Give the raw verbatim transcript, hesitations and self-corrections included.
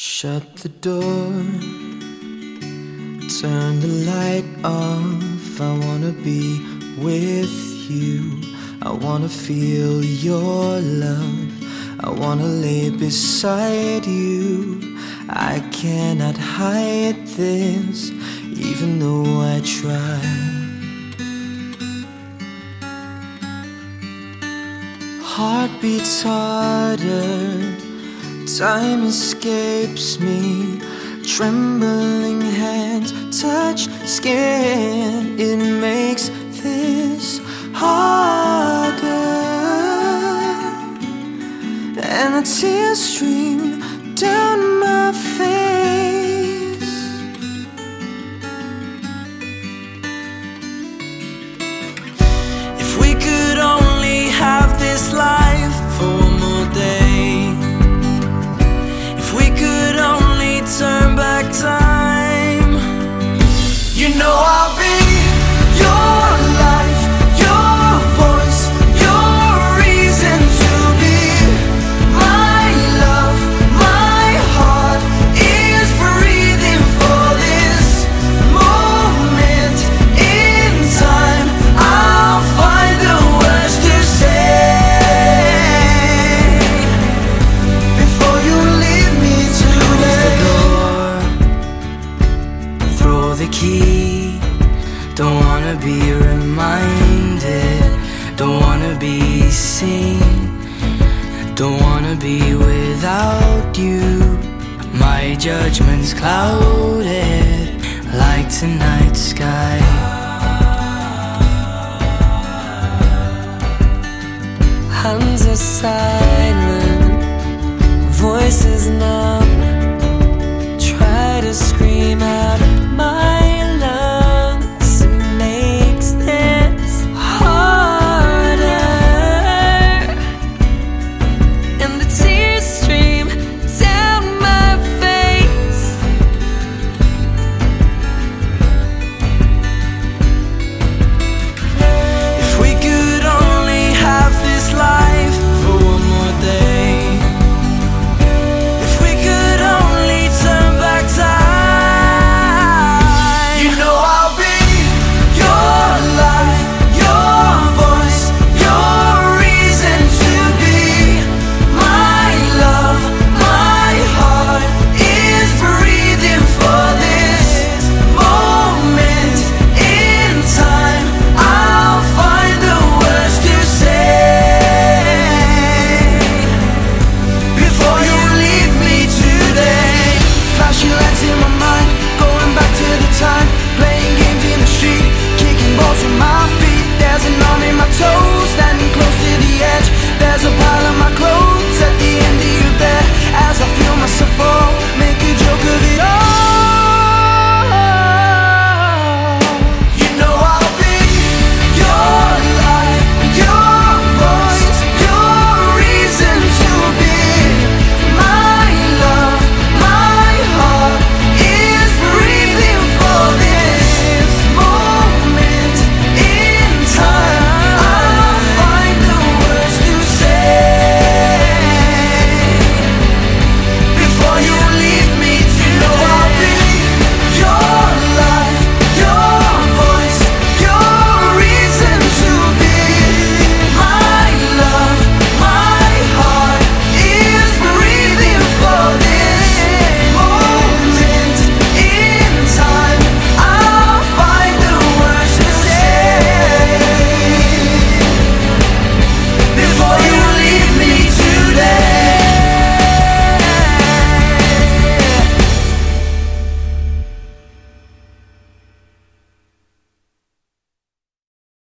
Shut the door, turn the light off. I wanna be with you. I wanna feel your love. I wanna lay beside you. I cannot hide this, even though I try. Heart beats harder, time escapes me. Trembling hands touch skin, it makes this harder. And the tears stream down my face. If we could only have this life for one more day, if we could only turn back time, you know I'll be your life, your voice, your reason to be. My love, my heart is breathing for this moment in time. I'll find the words to say before you leave me today. Throw the key, don't wanna be reminded, don't wanna be seen, don't wanna be without you. My judgment's clouded like tonight's sky. Hands are silent, voices numb. Try to scream out